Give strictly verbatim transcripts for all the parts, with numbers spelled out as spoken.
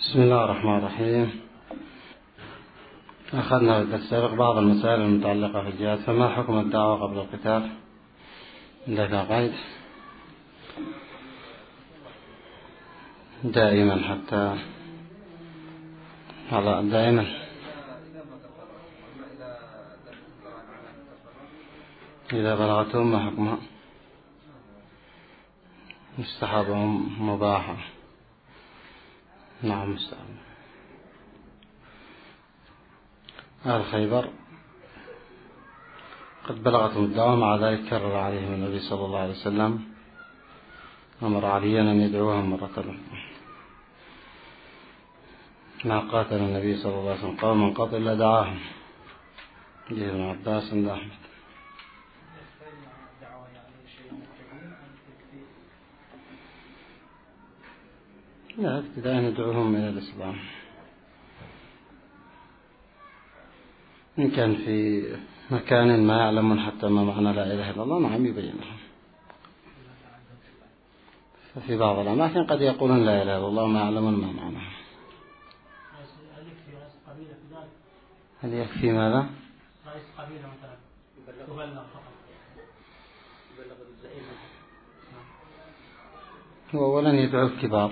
بسم الله الرحمن الرحيم. أخذنا في السابق بعض المسائل المتعلقة في الجهاد. فما حكم الدعوة قبل القتال؟ لك قيد دائما حتى على دائما إذا بلغتهم ما حكمها؟ مستحب مباحة؟ نعم مستحب. أهل خيبر قد بلغتهم الدعوة، مع ذلك كرر عليهم النبي صلى الله عليه وسلم، أمر عليا أن يدعوهم مرة أخرى. ما قاتل النبي صلى الله عليه وسلم قوما قط إلا دعاهم. جه ابن عباس عند أحمد. لا، ابتداء ندعوهم إلى الإسلام. إن كان في مكان ما يعلمون حتى ما معنى لا إله إلا الله، نعم يبين لهم. ففي بعض الأماكن قد يقولون لا إله إلا الله وما يعلمون ما معناها. هل يكفي ماذا؟ رئيس قبيلة مثلا يبلغ فقط، يبلغ الزعيم. هو ولن يدعو الكبار،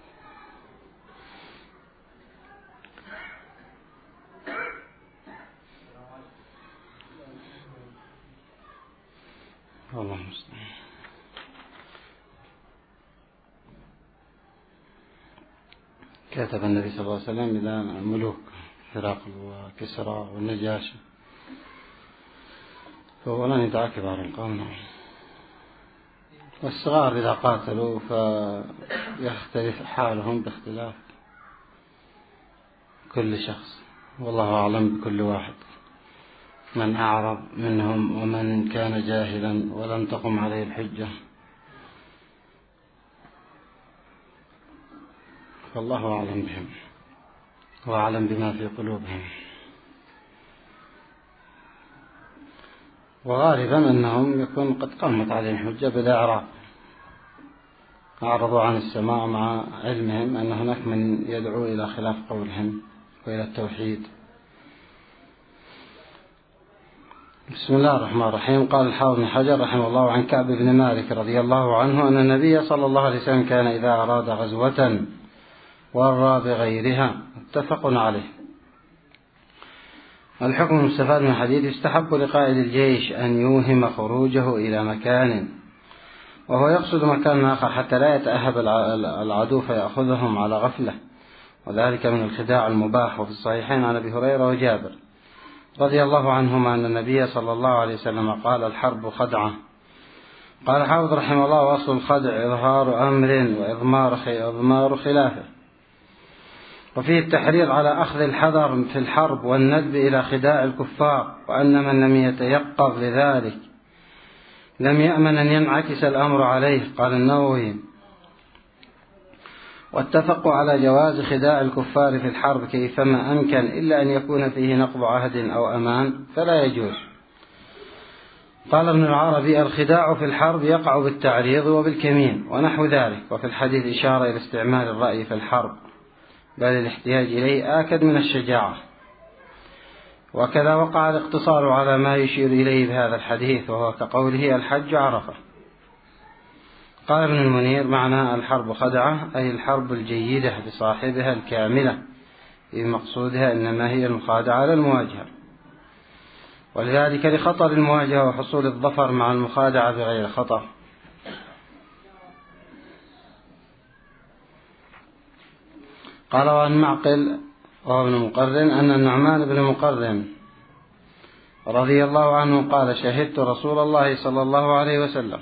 والله المستعان. كتب النبي صلى الله عليه وسلم إلى ملوك هرقل وكسرى والنجاشي، فهو لن يدعى كبار القوم. والصغار إذا قاتلوا فيختلف حالهم باختلاف كل شخص، والله أعلم بكل واحد، من أعرض منهم ومن كان جاهلا ولم تقم عليه الحجة، فالله أعلم بهم وأعلم بما في قلوبهم. وغالبا أنهم يكون قد قامت عليهم حجة بالإعراض، أعرضوا عن السماع مع علمهم أن هناك من يدعو إلى خلاف قولهم وإلى التوحيد. بسم الله الرحمن الرحيم. قال الحافظ بن حجر رحمه الله عن كعب بن مالك رضي الله عنه أن النبي صلى الله عليه وسلم كان إذا أراد غزوة ورى بغيرها، متفق عليه. الحكم المستفاد من الحديث: يستحب لقائد الجيش أن يوهم خروجه إلى مكان، وهو يقصد مكان آخر حتى لا يتأهب العدو فيأخذهم على غفلة، وذلك من الخداع المباح. وفي الصحيحين عن أبي هريرة وجابر رضي الله عنهما أن النبي صلى الله عليه وسلم قال: الحرب خدعة. قال حافظ رحمه الله: وأصل الخدع إظهار أمر وإضمار خلافه. وفيه التحريض على أخذ الحذر في الحرب والندب إلى خداع الكفار، وأن من لم يتيقظ لذلك لم يأمن أن ينعكس الأمر عليه. قال النووي: واتفقوا على جواز خداع الكفار في الحرب كيفما أمكن، إلا أن يكون فيه نقض عهد أو أمان فلا يجوز. قال ابن العربي: الخداع في الحرب يقع بالتعريض وبالكمين ونحو ذلك. وفي الحديث إشارة إلى استعمال الرأي في الحرب، بل الاحتياج إليه آكد من الشجاعة. وكذا وقع الاقتصار على ما يشير إليه بهذا الحديث، وهو كقوله: الحج عرفة. قال ابن المنير: معنى الحرب خدعة أي الحرب الجيدة بصاحبها الكاملة، في مقصودها إنما هي المخادعة على المواجهة، ولذلك لخطر المواجهة وحصول الظفر مع المخادعة بغير خطر. قال وعن معقل وهو ابن مقرن أن النعمان بن مقرن رضي الله عنه قال: شهدت رسول الله صلى الله عليه وسلم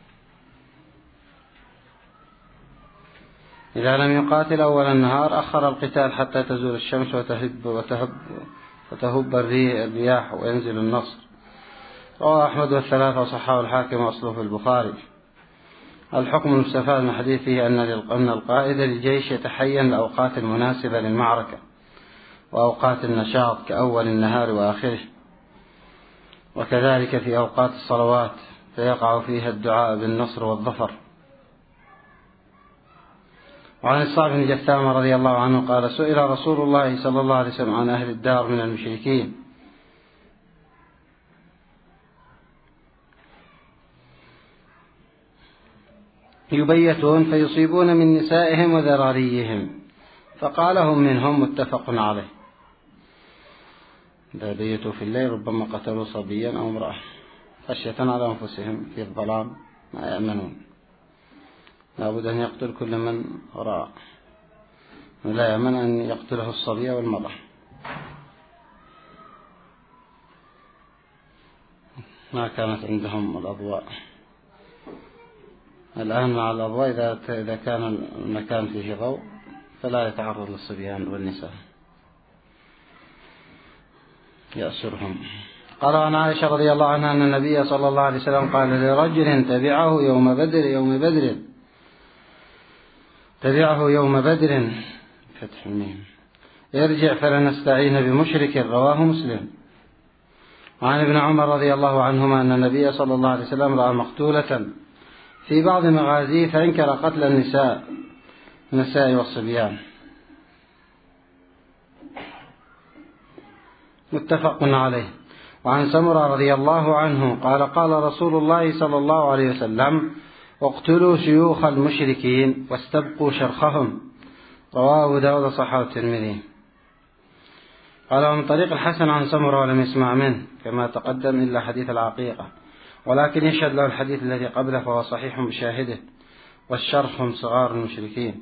إذا لم يقاتل أول النهار أخر القتال حتى تزول الشمس وتهب, وتهب, وتهب الرياح وينزل النصر. رواه أحمد والثلاثة وصححه الحاكم وأصله في البخاري. الحكم المستفاد من حديثه أن القائد للجيش يتحين الأوقات المناسبة للمعركة وأوقات النشاط كأول النهار وآخره، وكذلك في أوقات الصلوات فيقع فيها الدعاء بالنصر والظفر. وعن الصعب بن جثامة رضي الله عنه قال سئل رسول الله صلى الله عليه وسلم عن أهل الدار من المشركين يبيتون فيصيبون من نسائهم وذراريهم فقال هم منهم متفق عليه. إذا بيتوا في الليل ربما قتلوا صبيا أو امرأة خشية على أنفسهم في الظلام ما يأمنون، لابد أن يقتل كل من رأى، لا يأمن أن يقتله الصبي والمرأة. ما كانت عندهم الأضواء. الآن مع الأضواء إذا إذا كان المكان فيه ضوء فلا يتعرض للصبيان والنساء يأسرهم. قال عن عائشة رضي الله عنها أن النبي صلى الله عليه وسلم قال لرجل تبعه يوم بدر يوم بدر تبعه يوم بدر فتح الميم ارجع فلنستعين بمشرك، رواه مسلم. وعن ابن عمر رضي الله عنهما أن النبي صلى الله عليه وسلم رأى مقتولة في بعض مغازيه فانكر قتل النساء النساء والصبيان، متفق عليه. وعن سمرة رضي الله عنه قال قال رسول الله صلى الله عليه وسلم اقتلوا شيوخ المشركين واستبقوا شرخهم، رواه أبو داود صححه الترمذي. قال ومن طريق الحسن عن سمرة ولم يسمع منه كما تقدم إلا حديث العقيقة، ولكن يشهد له الحديث الذي قبله فهو صحيح بشاهده، والشرخ هم صغار المشركين.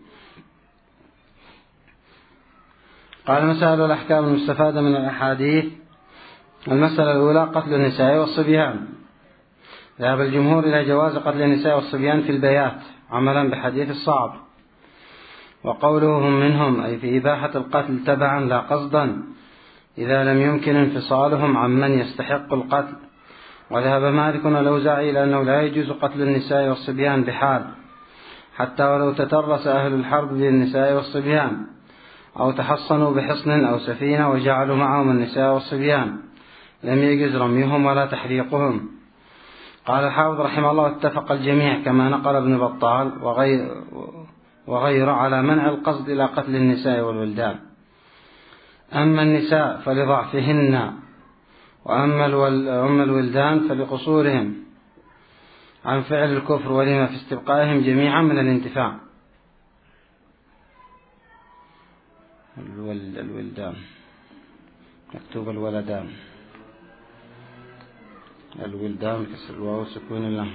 قال مسائل الأحكام المستفادة من الأحاديث. المسألة الأولى قتل النساء والصبيان. ذهب الجمهور إلى جواز قتل النساء والصبيان في البيات عملا بحديث الصعب، وقوله هم منهم أي في إباحة القتل تبعا لا قصدا إذا لم يمكن انفصالهم عن من يستحق القتل. وذهب مالك والأوزاعي إلى أنه لا يجوز قتل النساء والصبيان بحال، حتى ولو تترس أهل الحرب بالنساء والصبيان أو تحصنوا بحصن أو سفينة وجعلوا معهم النساء والصبيان لم يجوز رميهم ولا تحريقهم. قال الحافظ رحمه الله اتفق الجميع كما نقل ابن بطال وغير وغيره على منع القصد إلى قتل النساء والولدان. أما النساء فلضعفهن، وأما الولدان فلقصورهم عن فعل الكفر ولما في استبقائهم جميعا من الانتفاع. الولدان مكتوب الولدان، الولدان كسر الواو سكون اللام.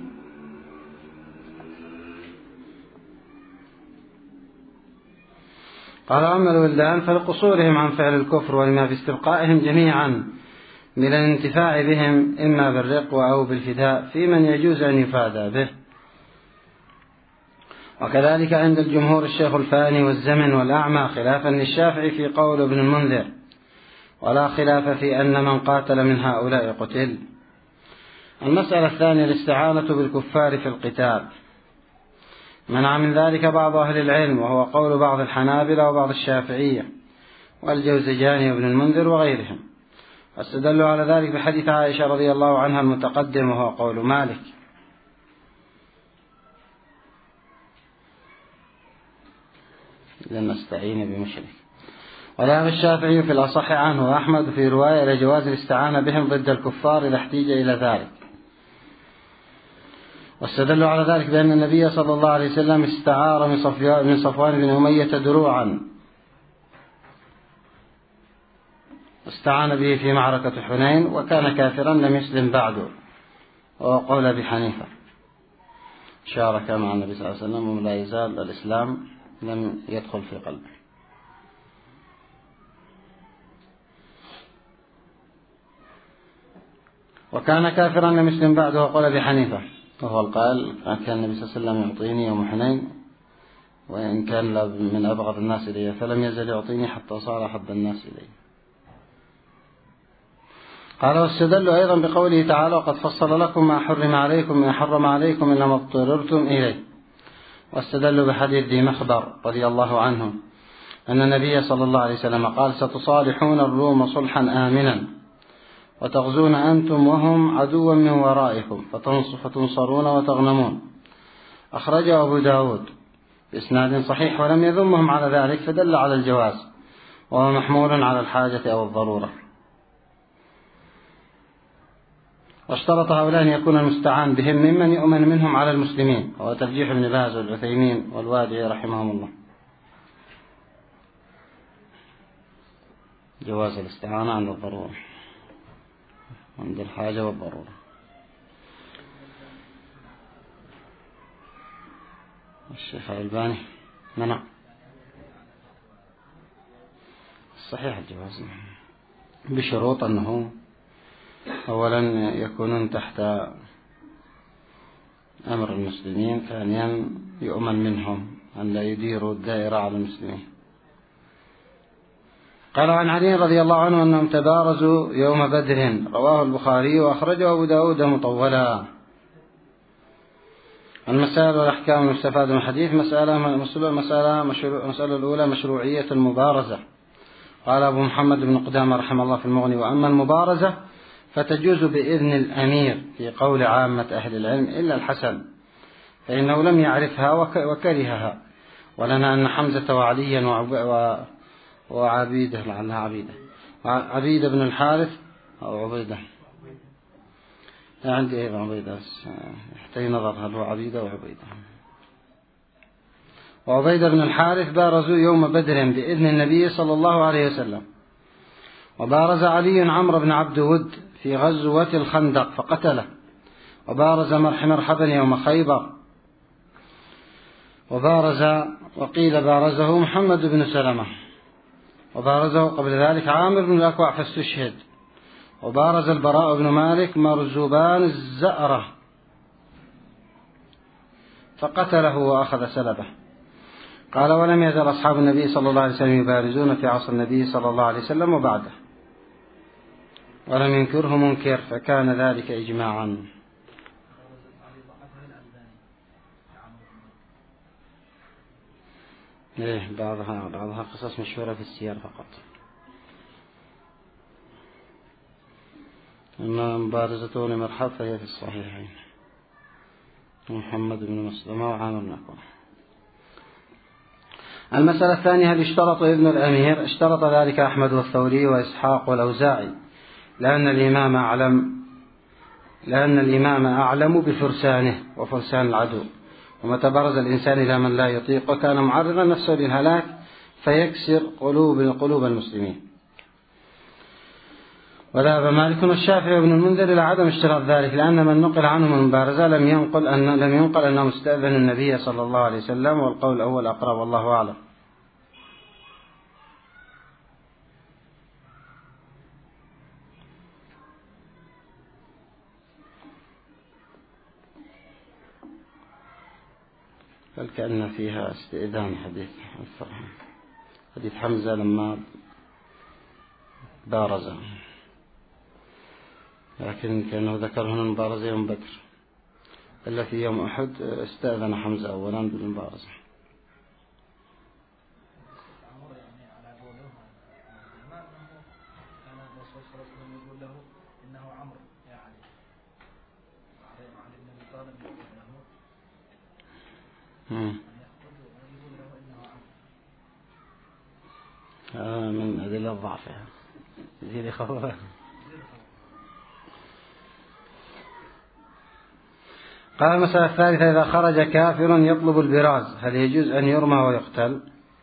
قال أما الولدان فلقصورهم عن فعل الكفر ولما في استبقائهم جميعا من الانتفاع بهم إما بالرق أو بالفداء في من يجوز أن يفادى به. وكذلك عند الجمهور الشيخ الفاني والزمن والأعمى، خلافا للشافعي في قول ابن المنذر، ولا خلاف في أن من قاتل من هؤلاء قتل. المسألة الثانية الاستعانة بالكفار في القتال. منع من ذلك بعض أهل العلم، وهو قول بعض الحنابلة وبعض الشافعية والجوزجاني وابن المنذر وغيرهم، واستدلوا على ذلك بحديث عائشة رضي الله عنها المتقدم وهو قول مالك. لن نستعين بمشرك. وذهب الشافعي في الأصح عنه وأحمد في رواية إلى جواز الاستعانة بهم ضد الكفار إذا احتيج إلى ذلك، واستدلوا على ذلك بأن النبي صلى الله عليه وسلم استعار من صفوان بن أمية دروعا استعان به في معركة حنين وكان كافرا لم يسلم بعده، وهو قول أبي حنيفة شارك مع النبي صلى الله عليه وسلم ولا يزال الإسلام لم يدخل في قلبه. وكان كافرا لم يسلم بعده، وقال أبي حنيفة وهو القائل كان النبي صلى الله عليه وسلم يعطيني يوم حنين وإن كان من أبغض الناس إليه فلم يزل يعطيني حتى صار أحب الناس إليه. قال واستدلوا أيضا بقوله تعالى وقد فصل لكم ما حرم عليكم ما حرم عليكم إلا ما اضطررتم إليه. واستدلوا بحديث ذي مخبر رضي الله عنه أن النبي صلى الله عليه وسلم قال ستصالحون الروم صلحا آمنا وتغزون أنتم وهم عدوا من ورائكم فتنصرون وتغنمون. أخرجه أبو داود بإسناد صحيح ولم يذمهم على ذلك، فدل على الجواز، وهو محمول على الحاجة أو الضرورة. واشترط هؤلاء أن يكون المستعان بهم ممن يؤمن منهم على المسلمين، وهو ترجيح ابن باز والعثيمين والوادعي رحمهم الله. جواز الاستعانة عند الضرورة، عند الحاجة والضرورة. الشيخ الألباني منع صحيح الجواز بشروط أنه أولا يكونون تحت أمر المسلمين، ثانيا يؤمن منهم أن لا يديروا الدائرة على المسلمين. قال عن علي رضي الله عنه أنهم تبارزوا يوم بدر، رواه البخاري وأخرجه أبو داود مطولا. المسائل والأحكام المستفادة من الحديث: مسألة مسألة مشروع مسألة الأولى مشروعية المبارزة. قال أبو محمد بن قدامة رحمه الله في المغني: وأما المبارزة فتجوز بإذن الأمير في قول عامة أهل العلم إلا الحسن، فإنه لم يعرفها وكرهها. ولنا أن حمزة وعليا وعبيدة لعلها عبيدة عبيدة بن الحارث أو عبيدة، عندي أيضا عبيدة يحتاج نظر هل هو عبيدة أو عبيدة، وعبيدة بن الحارث بارزوا يوم بدر بإذن النبي صلى الله عليه وسلم. وبارز علي عمرو بن عبد ود في غزوة الخندق فقتله. وبارز مرحبا يوم خيبر. وبارز وقيل بارزه محمد بن سلمة. وبارزه قبل ذلك عامر بن الأكوع فاستشهد. وبارز البراء بن مالك مرزبان الزأرة فقتله وأخذ سلبه. قال: ولم يزل أصحاب النبي صلى الله عليه وسلم يبارزون في عصر النبي صلى الله عليه وسلم وبعده، ولم ينكره منكر، فكان ذلك إجماعا. إيه بعضها بعضها قصص مشهورة في السير فقط. أما مبارزته لمرحب فهي في الصحيحين، محمد بن مسلمة وعامر بن أكوع. المسألة الثانية: هل اشترط ابن الأمير؟ اشترط ذلك أحمد والثوري وإسحاق والأوزاعي، لأن الإمام أعلم لأن الإمام أعلم بفرسانه وفرسان العدو، ومتى برز الإنسان إلى من لا يطيق وكان معرضا نفسه للهلاك فيكسر قلوب قلوب المسلمين. وذهب مالك والشافعي وابن المنذر إلى عدم اشتراط ذلك، لأن من نقل عنهم المبارزة لم ينقل أن لم ينقل أنهم استأذنوا النبي صلى الله عليه وسلم، والقول الأول أقرب والله أعلم. بل كأن فيها استئذان حديث حديث حمزة لما بارز، لكن كأنه ذكر هنا المبارزة يوم بدر، إلا في يوم أحد استأذن حمزة أولا بالمبارزة. هذا من أدلة ضعفها زيد خوفه. قال: المسألة الثالثة: إذا خرج كافر يطلب البراز هل يجوز أن يرمى ويقتل؟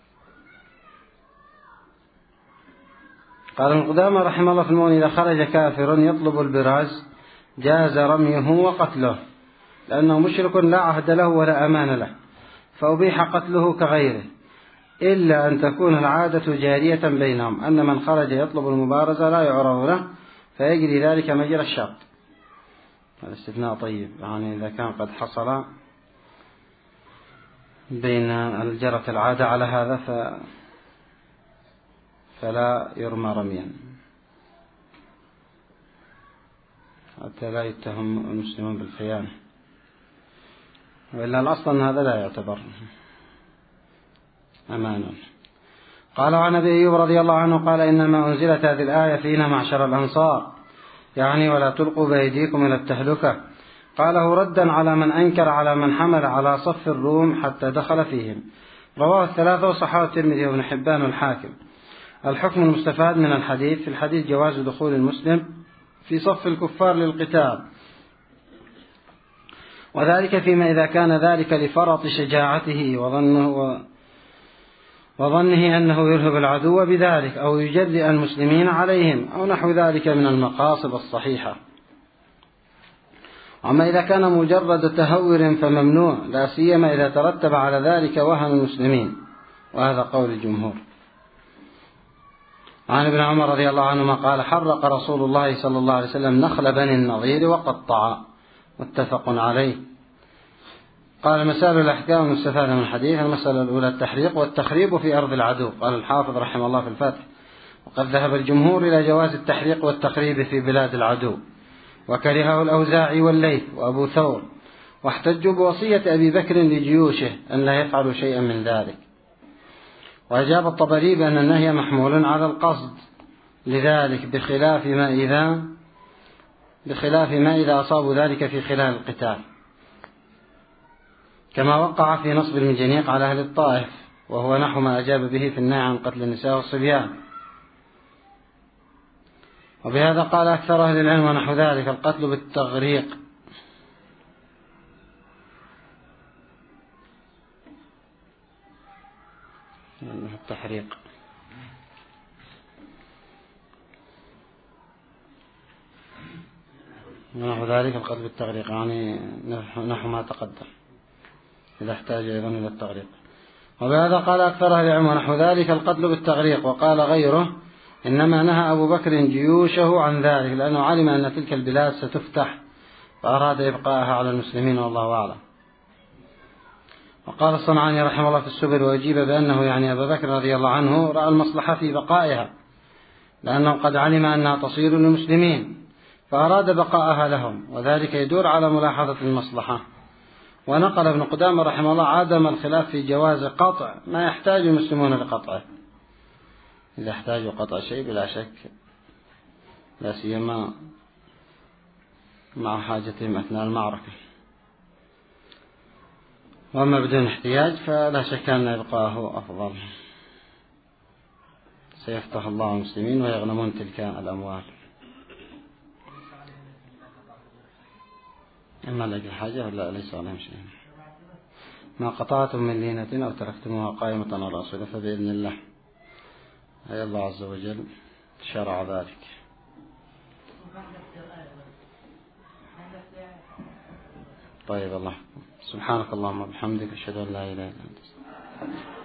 قال ابن قدامة رحمه الله في المغني: إذا خرج كافر يطلب البراز جاز رميه وقتله، لأنه مشرك لا عهد له ولا أمان له، فأبيح قتله كغيره، إلا أن تكون العادة جارية بينهم أن من خرج يطلب المبارزة لا يعرض له فيجري ذلك مجرى الشرط. الاستثناء طيب، يعني إذا كان قد حصل بين الجرة العادة على هذا ف... فلا يرمى رميا حتى لا يتهم المسلمون بالخيانة، وإلا الأصل أن هذا لا يعتبر أمانا. قال عن أبي أيوب رضي الله عنه قال: إنما أنزلت هذه الآية فينا معشر الأنصار، يعني ولا تلقوا بأيديكم إلى التهلكة، قاله ردا على من أنكر على من حمل على صف الروم حتى دخل فيهم. رواه الثلاثة وصححه الترمذي وابن حبان والحاكم. الحكم المستفاد من الحديث: في الحديث جواز دخول المسلم في صف الكفار للقتال، وذلك فيما إذا كان ذلك لفرط شجاعته وظنه, وظنه أنه يرهب العدو بذلك أو يجرئ المسلمين عليهم أو نحو ذلك من المقاصد الصحيحة. أما إذا كان مجرد تهور فممنوع، لا سيما إذا ترتب على ذلك وهن المسلمين، وهذا قول الجمهور. عن ابن عمر رضي الله عنهما قال: حرق رسول الله صلى الله عليه وسلم نخل بني النضير وقطع، متفق عليه. قال: مسائل الأحكام المستفادة من الحديث: المسألة الأولى التحريق والتخريب في أرض العدو. قال الحافظ رحمه الله في الفتح: وقد ذهب الجمهور إلى جواز التحريق والتخريب في بلاد العدو، وكرهه الأوزاعي والليث وأبو ثور، واحتجوا بوصية أبي بكر لجيوشه أن لا يفعلوا شيئا من ذلك. وأجاب الطبري بأن النهي محمول على القصد لذلك، بخلاف ما إذا بخلاف ما إذا أصابوا ذلك في خلال القتال، كما وقع في نصب المنجنيق على أهل الطائف، وهو نحو ما أجاب به في النهي عن قتل النساء والصبيان. وبهذا قال أكثر أهل العلم ونحو ذلك: القتل بالتغريق. التحريق ونحو ذلك القتل بالتغريق، يعني نحو ما تقدم إذا احتاج أيضا إلى التغريق. وبهذا قال أكثر أهل العلم ونحو ذلك: القتل بالتغريق. وقال غيره: إنما نهى أبو بكر جيوشه عن ذلك لأنه علم أن تلك البلاد ستفتح فأراد إبقاءها على المسلمين، والله أعلم. وقال الصنعاني رحمه الله في السبل: وأجيب بأنه يعني أبا بكر رضي الله عنه رأى المصلحة في بقائها، لأنه قد علم أنها تصير للمسلمين فأراد بقاءها لهم، وذلك يدور على ملاحظة المصلحة. ونقل ابن قدامة رحمه الله عدم الخلاف في جواز قطع ما يحتاج المسلمون لقطعه، إذا احتاجوا قطع شيء بلا شك، لا سيما مع حاجتهم أثناء المعركة. وأما بدون احتياج فلا شك أن إبقاءه أفضل، سيفتح الله المسلمين ويغنمون تلك الأموال، إما لأجل حاجة ولا ليس عليهم شيء. ما قطعتم من لينة أو تركتموها قائمة على أصولها فبإذن الله أي الله عز وجل شرع ذلك. طيب، الله سبحانك اللهم وبحمدك أشهد أن لا إله إلا أنت.